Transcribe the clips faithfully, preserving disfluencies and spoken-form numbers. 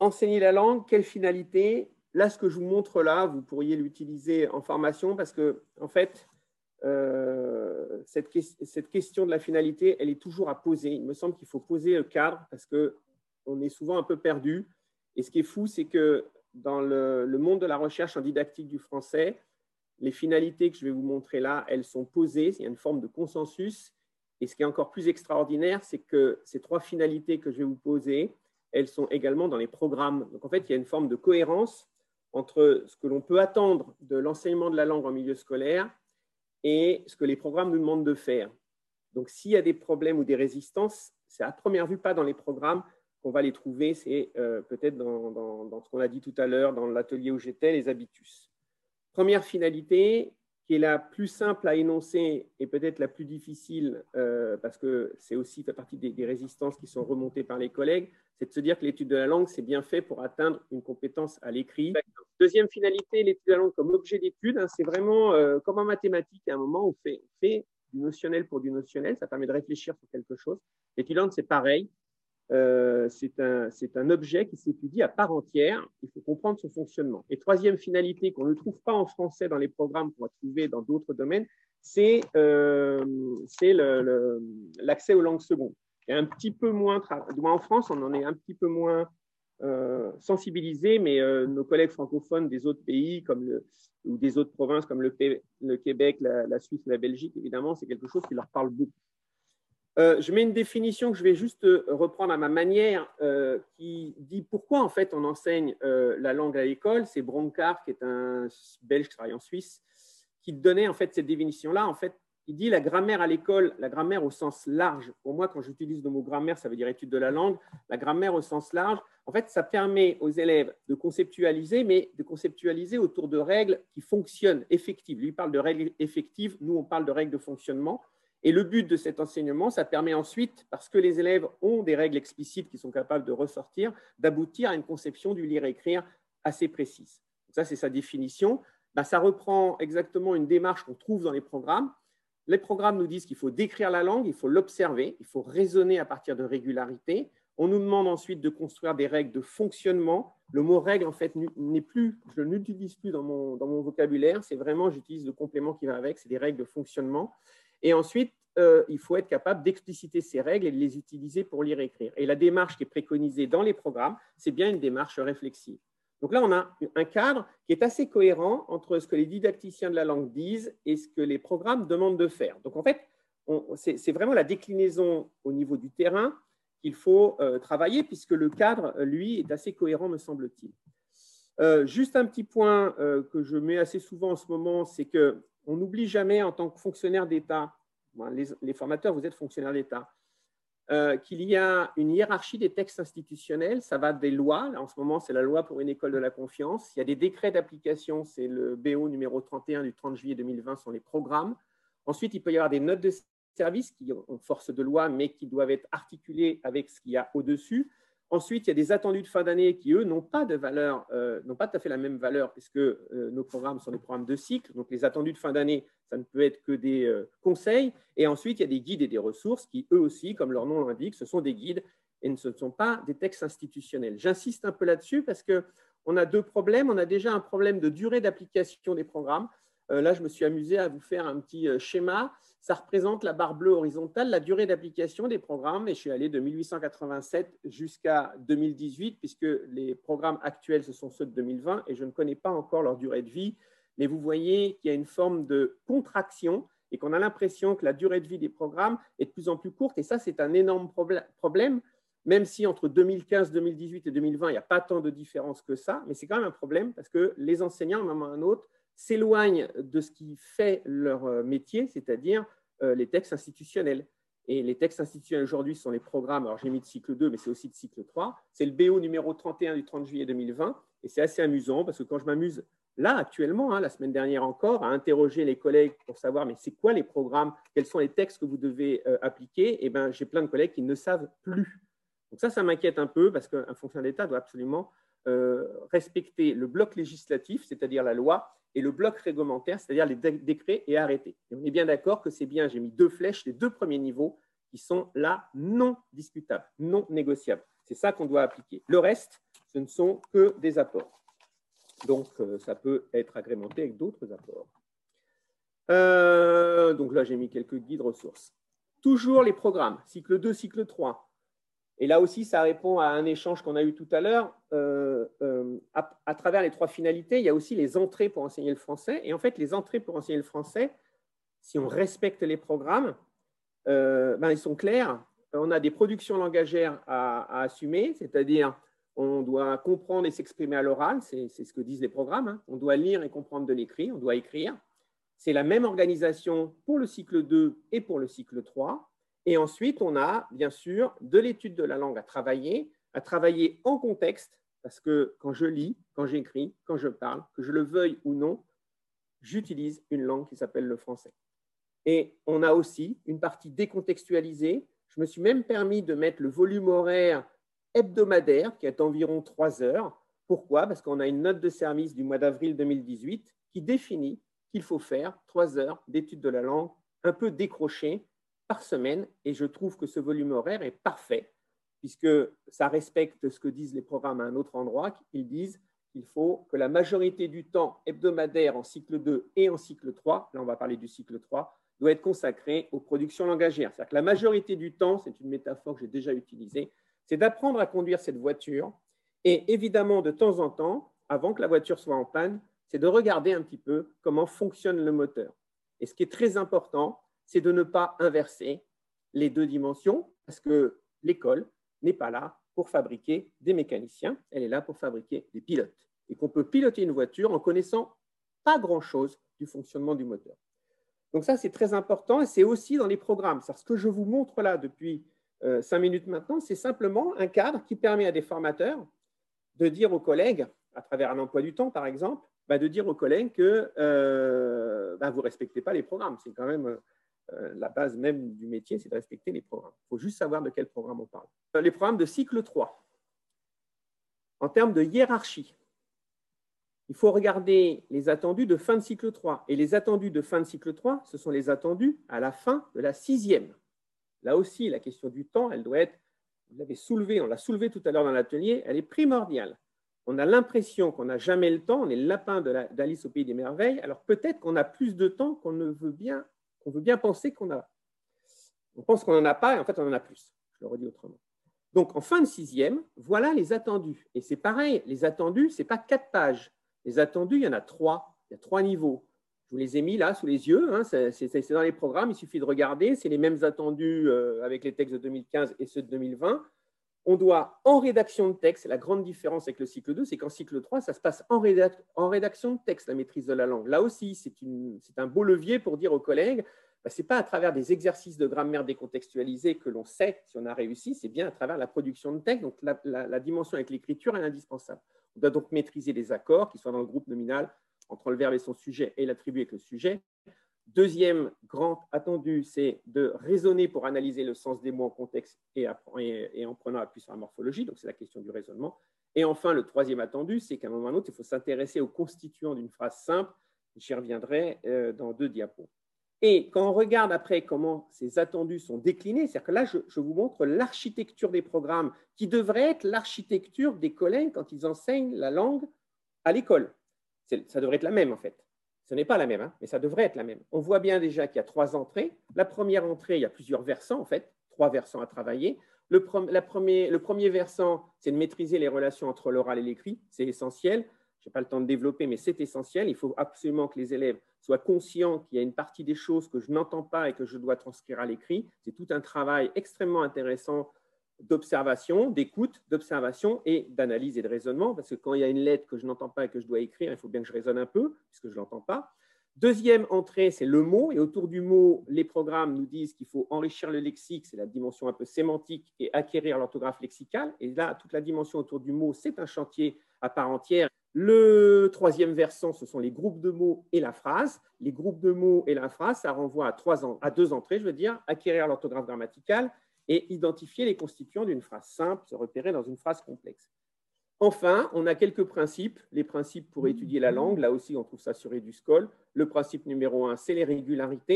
enseigner la langue, quelle finalité? Là, ce que je vous montre là, vous pourriez l'utiliser en formation parce que, en fait, euh, cette, cette question de la finalité, elle est toujours à poser. Il me semble qu'il faut poser le cadre parce qu'on est souvent un peu perdu. Et ce qui est fou, c'est que dans le, le monde de la recherche en didactique du français, les finalités que je vais vous montrer là, elles sont posées. Il y a une forme de consensus. Et ce qui est encore plus extraordinaire, c'est que ces trois finalités que je vais vous poser, elles sont également dans les programmes. Donc, en fait, il y a une forme de cohérence entre ce que l'on peut attendre de l'enseignement de la langue en milieu scolaire et ce que les programmes nous demandent de faire. Donc, s'il y a des problèmes ou des résistances, c'est à première vue pas dans les programmes qu'on va les trouver, c'est euh, peut-être dans, dans, dans ce qu'on a dit tout à l'heure, dans l'atelier où j'étais, les habitus. Première finalité, qui est la plus simple à énoncer et peut-être la plus difficile, euh, parce que c'est aussi fait partie des, des résistances qui sont remontées par les collègues, c'est de se dire que l'étude de la langue, c'est bien fait pour atteindre une compétence à l'écrit. Deuxième finalité, l'étude de la langue comme objet d'étude, hein, c'est vraiment euh, comme en mathématiques, à un moment, on fait, on fait du notionnel pour du notionnel, ça permet de réfléchir sur quelque chose. L'étude de la langue, c'est pareil. Euh, c'est un, un objet qui s'étudie à part entière, il faut comprendre son fonctionnement. Et troisième finalité qu'on ne trouve pas en français dans les programmes qu'on va trouver dans d'autres domaines, c'est euh, l'accès aux langues secondes. Et un petit peu moins, en France, on en est un petit peu moins euh, sensibilisé, mais euh, nos collègues francophones des autres pays comme le, ou des autres provinces comme le, le Québec, la, la Suisse, la Belgique, évidemment, c'est quelque chose qui leur parle beaucoup. Euh, je mets une définition que je vais juste reprendre à ma manière euh, qui dit pourquoi en fait on enseigne euh, la langue à l'école. C'est Bronckart, qui est un Belge qui travaille en Suisse, qui donnait en fait cette définition-là. En fait, il dit la grammaire à l'école, la grammaire au sens large. Pour moi, quand j'utilise le mot grammaire, ça veut dire étude de la langue. La grammaire au sens large, en fait, ça permet aux élèves de conceptualiser, mais de conceptualiser autour de règles qui fonctionnent, effectives. Lui parle de règles effectives, nous on parle de règles de fonctionnement. Et le but de cet enseignement, ça permet ensuite, parce que les élèves ont des règles explicites qui sont capables de ressortir, d'aboutir à une conception du lire-écrire assez précise. Donc ça, c'est sa définition. Ben, ça reprend exactement une démarche qu'on trouve dans les programmes. Les programmes nous disent qu'il faut décrire la langue, il faut l'observer, il faut raisonner à partir de régularité. On nous demande ensuite de construire des règles de fonctionnement. Le mot règle, en fait, n'est plus, je ne l'utilise plus dans mon, dans mon vocabulaire. C'est vraiment, j'utilise le complément qui va avec, c'est des règles de fonctionnement. Et ensuite, euh, il faut être capable d'expliciter ces règles et de les utiliser pour lire et écrire. Et la démarche qui est préconisée dans les programmes, c'est bien une démarche réflexive. Donc là, on a un cadre qui est assez cohérent entre ce que les didacticiens de la langue disent et ce que les programmes demandent de faire. Donc en fait, c'est vraiment la déclinaison au niveau du terrain qu'il faut euh, travailler, puisque le cadre, lui, est assez cohérent, me semble-t-il. Euh, juste un petit point euh, que je mets assez souvent en ce moment, c'est que on n'oublie jamais en tant que fonctionnaire d'État, les, les formateurs, vous êtes fonctionnaires d'État, euh, qu'il y a une hiérarchie des textes institutionnels, ça va des lois, là en ce moment c'est la loi pour une école de la confiance, il y a des décrets d'application, c'est le B O numéro trente et un du trente juillet deux mille vingt, sont les programmes. Ensuite, il peut y avoir des notes de service qui ont force de loi, mais qui doivent être articulées avec ce qu'il y a au-dessus. Ensuite, il y a des attendus de fin d'année qui, eux, n'ont pas de valeur, euh, n'ont pas tout à fait la même valeur, puisque euh, nos programmes sont des programmes de cycle. Donc, les attendus de fin d'année, ça ne peut être que des euh, conseils. Et ensuite, il y a des guides et des ressources qui, eux aussi, comme leur nom l'indique, ce sont des guides et ce ne sont pas des textes institutionnels. J'insiste un peu là-dessus parce qu'on a deux problèmes. On a déjà un problème de durée d'application des programmes. Euh, là, je me suis amusé à vous faire un petit euh, schéma. Ça représente la barre bleue horizontale, la durée d'application des programmes. Et je suis allé de mille huit cent quatre-vingt-sept jusqu'à deux mille dix-huit, puisque les programmes actuels, ce sont ceux de deux mille vingt, et je ne connais pas encore leur durée de vie. Mais vous voyez qu'il y a une forme de contraction et qu'on a l'impression que la durée de vie des programmes est de plus en plus courte. Et ça, c'est un énorme problème, même si entre deux mille quinze, deux mille dix-huit et deux mille vingt, il n'y a pas tant de différence que ça. Mais c'est quand même un problème parce que les enseignants, à un moment ou à un autre, s'éloignent de ce qui fait leur métier, c'est-à-dire euh, les textes institutionnels. Et les textes institutionnels aujourd'hui sont les programmes, alors j'ai mis de cycle deux, mais c'est aussi de cycle trois. C'est le B O numéro trente et un du trente juillet deux mille vingt. Et c'est assez amusant parce que quand je m'amuse là, actuellement, hein, la semaine dernière encore, à interroger les collègues pour savoir mais c'est quoi les programmes, quels sont les textes que vous devez euh, appliquer, et ben, j'ai plein de collègues qui ne savent plus. Donc ça, ça m'inquiète un peu parce qu'un fonctionnaire d'État doit absolument euh, respecter le bloc législatif, c'est-à-dire la loi, et le bloc réglementaire, c'est-à-dire les décrets et arrêtés. Et on est bien d'accord que c'est bien, j'ai mis deux flèches, les deux premiers niveaux qui sont là non discutables, non négociables. C'est ça qu'on doit appliquer. Le reste, ce ne sont que des apports. Donc, euh, ça peut être agrémenté avec d'autres apports. Euh, donc là, j'ai mis quelques guides ressources. Toujours les programmes, cycle deux, cycle trois. Et là aussi, ça répond à un échange qu'on a eu tout à l'heure. Euh, euh, à, à travers les trois finalités, il y a aussi les entrées pour enseigner le français. Et en fait, les entrées pour enseigner le français, si on respecte les programmes, euh, ben, ils sont clairs. On a des productions langagères à, à assumer, c'est-à-dire on doit comprendre et s'exprimer à l'oral, c'est ce que disent les programmes. Hein. On doit lire et comprendre de l'écrit, on doit écrire. C'est la même organisation pour le cycle deux et pour le cycle trois. Et ensuite, on a bien sûr de l'étude de la langue à travailler, à travailler en contexte, parce que quand je lis, quand j'écris, quand je parle, que je le veuille ou non, j'utilise une langue qui s'appelle le français. Et on a aussi une partie décontextualisée. Je me suis même permis de mettre le volume horaire hebdomadaire, qui est environ trois heures. Pourquoi? Parce qu'on a une note de service du mois d'avril deux mille dix-huit qui définit qu'il faut faire trois heures d'étude de la langue un peu décrochées par semaine. Et je trouve que ce volume horaire est parfait, puisque ça respecte ce que disent les programmes à un autre endroit. Ils disent qu'il faut que la majorité du temps hebdomadaire en cycle deux et en cycle trois, là on va parler du cycle trois, doit être consacré aux productions langagères. C'est-à-dire que la majorité du temps, c'est une métaphore que j'ai déjà utilisée, c'est d'apprendre à conduire cette voiture et évidemment, de temps en temps, avant que la voiture soit en panne, c'est de regarder un petit peu comment fonctionne le moteur. Et ce qui est très important, c'est de ne pas inverser les deux dimensions parce que l'école n'est pas là pour fabriquer des mécaniciens, elle est là pour fabriquer des pilotes. Et qu'on peut piloter une voiture en connaissant pas grand-chose du fonctionnement du moteur. Donc ça, c'est très important et c'est aussi dans les programmes. Ce que je vous montre là depuis euh, cinq minutes maintenant, c'est simplement un cadre qui permet à des formateurs de dire aux collègues, à travers un emploi du temps par exemple, bah, de dire aux collègues que euh, bah, vous ne respectez pas les programmes. C'est quand même euh, la base même du métier, c'est de respecter les programmes. Il faut juste savoir de quel programme on parle. Les programmes de cycle trois. En termes de hiérarchie, il faut regarder les attendus de fin de cycle trois. Et les attendus de fin de cycle trois, ce sont les attendus à la fin de la sixième. Là aussi, la question du temps, elle doit être, vous l'avez soulevé, on l'a soulevé tout à l'heure dans l'atelier, elle est primordiale. On a l'impression qu'on n'a jamais le temps, on est le lapin d'Alice au Pays des Merveilles, alors peut-être qu'on a plus de temps qu'on ne veut bien, qu'on veut bien penser qu'on a. On pense qu'on n'en a pas et en fait on en a plus. Je le redis autrement. Donc en fin de sixième, voilà les attendus. Et c'est pareil, les attendus, ce n'est pas quatre pages. Les attendus, il y en a trois. Il y a trois niveaux. Je vous les ai mis là sous les yeux. Hein. C'est dans les programmes, il suffit de regarder. C'est les mêmes attendus euh, avec les textes de deux mille quinze et ceux de deux mille vingt. On doit, en rédaction de texte, la grande différence avec le cycle deux, c'est qu'en cycle trois, ça se passe en, rédac en rédaction de texte, la maîtrise de la langue. Là aussi, c'est un beau levier pour dire aux collègues, bah, ce n'est pas à travers des exercices de grammaire décontextualisés que l'on sait si on a réussi, c'est bien à travers la production de texte. Donc, la, la, la dimension avec l'écriture est indispensable. On doit donc maîtriser les accords, qui soient dans le groupe nominal, entre le verbe et son sujet, et l'attribut avec le sujet. Deuxième grand attendu, c'est de raisonner pour analyser le sens des mots en contexte et, et, et en prenant appui sur la morphologie. Donc, c'est la question du raisonnement. Et enfin, le troisième attendu, c'est qu'à un moment ou à un autre, il faut s'intéresser aux constituants d'une phrase simple. J'y reviendrai euh, dans deux diapos. Et quand on regarde après comment ces attendus sont déclinés, c'est-à-dire que là, je, je vous montre l'architecture des programmes qui devrait être l'architecture des collègues quand ils enseignent la langue à l'école. Ça devrait être la même, en fait. Ce n'est pas la même, hein, mais ça devrait être la même. On voit bien déjà qu'il y a trois entrées. La première entrée, il y a plusieurs versants, en fait, trois versants à travailler. Le, pre la premier, le premier versant, c'est de maîtriser les relations entre l'oral et l'écrit. C'est essentiel. Je n'ai pas le temps de développer, mais c'est essentiel. Il faut absolument que les élèves soient conscients qu'il y a une partie des choses que je n'entends pas et que je dois transcrire à l'écrit. C'est tout un travail extrêmement intéressant d'observation, d'écoute, d'observation et d'analyse et de raisonnement, parce que quand il y a une lettre que je n'entends pas et que je dois écrire, il faut bien que je raisonne un peu, puisque je ne l'entends pas. Deuxième entrée, c'est le mot, et autour du mot, les programmes nous disent qu'il faut enrichir le lexique, c'est la dimension un peu sémantique, et acquérir l'orthographe lexicale. Et là, toute la dimension autour du mot, c'est un chantier à part entière. Le troisième versant, ce sont les groupes de mots et la phrase. Les groupes de mots et la phrase, ça renvoie à, trois en... à deux entrées, je veux dire, acquérir l'orthographe grammaticale, et identifier les constituants d'une phrase simple, se repérer dans une phrase complexe. Enfin, on a quelques principes, les principes pour étudier la langue, là aussi on trouve ça sur EduSchool. Le principe numéro un, c'est les régularités.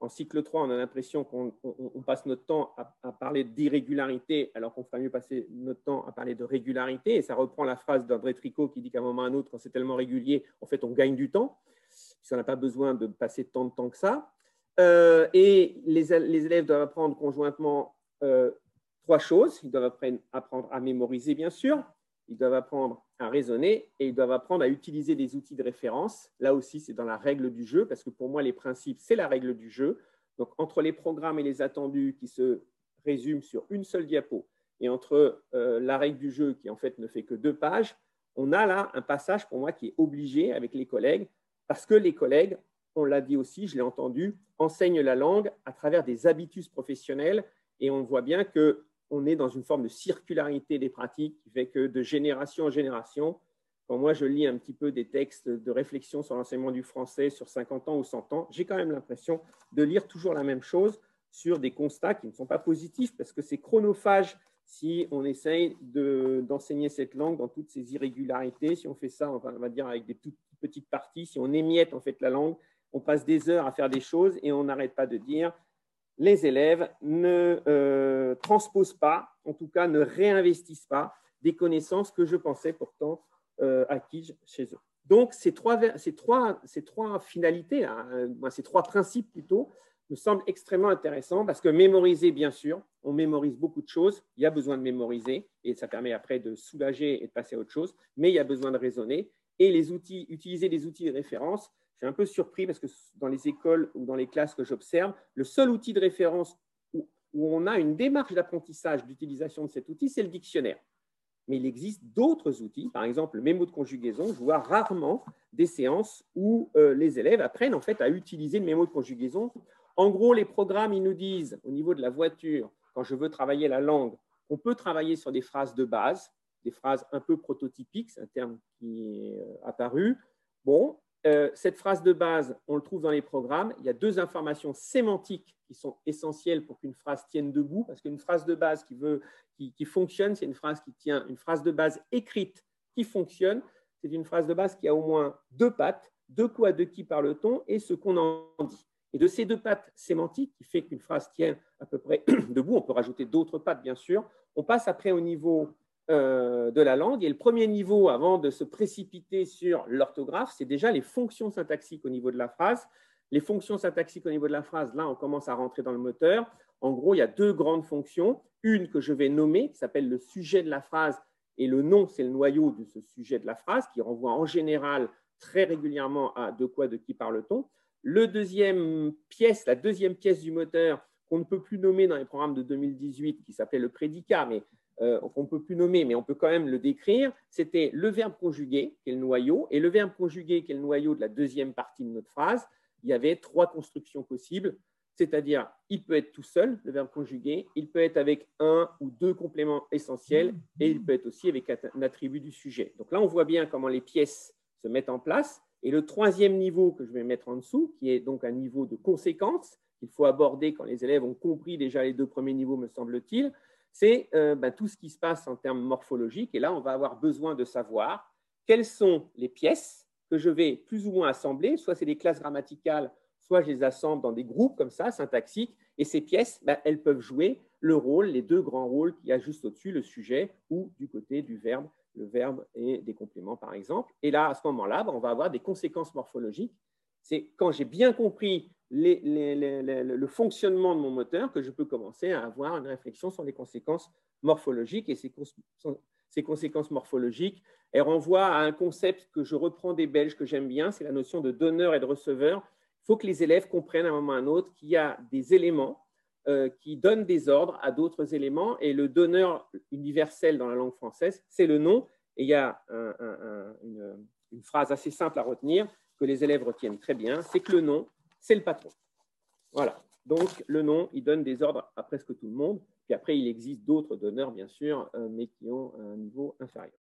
En cycle trois, on a l'impression qu'on on, on passe notre temps à, à parler d'irrégularité, alors qu'on ferait mieux passer notre temps à parler de régularité. Et ça reprend la phrase d'André Tricot qui dit qu'à un moment ou à un autre, quand c'est tellement régulier, en fait, on gagne du temps, puisqu'on n'a pas besoin de passer tant de temps que ça. Euh, et les, les élèves doivent apprendre conjointement euh, trois choses. Ils doivent apprendre à mémoriser, bien sûr. Ils doivent apprendre à raisonner et ils doivent apprendre à utiliser des outils de référence. Là aussi, c'est dans la règle du jeu, parce que pour moi, les principes, c'est la règle du jeu. Donc, entre les programmes et les attendus qui se résument sur une seule diapo et entre euh, la règle du jeu qui, en fait, ne fait que deux pages, on a là un passage, pour moi, qui est obligé avec les collègues, parce que les collègues, on l'a dit aussi, je l'ai entendu, enseignent la langue à travers des habitus professionnels et on voit bien que on est dans une forme de circularité des pratiques qui fait que de génération en génération, quand moi je lis un petit peu des textes de réflexion sur l'enseignement du français sur cinquante ans ou cent ans, j'ai quand même l'impression de lire toujours la même chose sur des constats qui ne sont pas positifs parce que c'est chronophage si on essaye d'enseigner de, cette langue dans toutes ses irrégularités. Si on fait ça, on va, on va dire avec des toutes petites parties, si on émiette en fait la langue, on passe des heures à faire des choses et on n'arrête pas de dire les élèves ne euh, transposent pas, en tout cas ne réinvestissent pas des connaissances que je pensais pourtant euh, acquises chez eux. Donc, ces trois, ces trois, ces trois finalités, hein, ces trois principes plutôt, me semblent extrêmement intéressants parce que mémoriser, bien sûr, on mémorise beaucoup de choses, il y a besoin de mémoriser et ça permet après de soulager et de passer à autre chose, mais il y a besoin de raisonner et les outils, utiliser des outils de référence. Je suis un peu surpris parce que dans les écoles ou dans les classes que j'observe, le seul outil de référence où, où on a une démarche d'apprentissage d'utilisation de cet outil, c'est le dictionnaire. Mais il existe d'autres outils, par exemple le mémo de conjugaison. Je vois rarement des séances où euh, les élèves apprennent en fait à utiliser le mémo de conjugaison. En gros, les programmes, ils nous disent au niveau de la voiture, quand je veux travailler la langue, on peut travailler sur des phrases de base, des phrases un peu prototypiques, c'est un terme qui est euh, apparu. Bon, Euh, cette phrase de base, on le trouve dans les programmes. Il y a deux informations sémantiques qui sont essentielles pour qu'une phrase tienne debout, parce qu'une phrase de base qui, veut, qui, qui fonctionne, c'est une phrase qui tient, une phrase de base écrite qui fonctionne. C'est une phrase de base qui a au moins deux pattes, de quoi, de qui parle-t-on et ce qu'on en dit. Et de ces deux pattes sémantiques qui fait qu'une phrase tient à peu près debout, on peut rajouter d'autres pattes bien sûr, on passe après au niveau Euh, de la langue. Et le premier niveau, avant de se précipiter sur l'orthographe, c'est déjà les fonctions syntaxiques au niveau de la phrase. Les fonctions syntaxiques au niveau de la phrase, là, on commence à rentrer dans le moteur. En gros, il y a deux grandes fonctions. Une que je vais nommer, qui s'appelle le sujet de la phrase, et le nom, c'est le noyau de ce sujet de la phrase, qui renvoie en général très régulièrement à de quoi, de qui parle-t-on. Le deuxième pièce, la deuxième pièce du moteur, qu'on ne peut plus nommer dans les programmes de deux mille dix-huit, qui s'appelait le prédicat, mais Euh, qu'on ne peut plus nommer, mais on peut quand même le décrire, c'était le verbe conjugué, qui est le noyau, et le verbe conjugué, qui est le noyau de la deuxième partie de notre phrase. Il y avait trois constructions possibles, c'est-à-dire, il peut être tout seul, le verbe conjugué, il peut être avec un ou deux compléments essentiels, et il peut être aussi avec un attribut du sujet. Donc là, on voit bien comment les pièces se mettent en place, et le troisième niveau que je vais mettre en dessous, qui est donc un niveau de conséquence, qu'il faut aborder quand les élèves ont compris déjà les deux premiers niveaux, me semble-t-il, c'est euh, ben, tout ce qui se passe en termes morphologiques. Et là, on va avoir besoin de savoir quelles sont les pièces que je vais plus ou moins assembler. Soit c'est des classes grammaticales, soit je les assemble dans des groupes comme ça, syntaxiques. Et ces pièces, ben, elles peuvent jouer le rôle, les deux grands rôles qu'il y a juste au-dessus, le sujet ou du côté du verbe, le verbe et des compléments, par exemple. Et là, à ce moment-là, ben, on va avoir des conséquences morphologiques. C'est quand j'ai bien compris Les, les, les, les, le fonctionnement de mon moteur que je peux commencer à avoir une réflexion sur les conséquences morphologiques. Et ces, ces conséquences morphologiques, elles renvoient à un concept que je reprends des Belges que j'aime bien, c'est la notion de donneur et de receveur. Il faut que les élèves comprennent à un moment ou à un autre qu'il y a des éléments euh, qui donnent des ordres à d'autres éléments. Et le donneur universel dans la langue française, c'est le nom. Et il y a un, un, un, une, une phrase assez simple à retenir que les élèves retiennent très bien, c'est que le nom, c'est le patron. Voilà. Donc, le nom, il donne des ordres à presque tout le monde. Puis après, il existe d'autres donneurs, bien sûr, mais qui ont un niveau inférieur.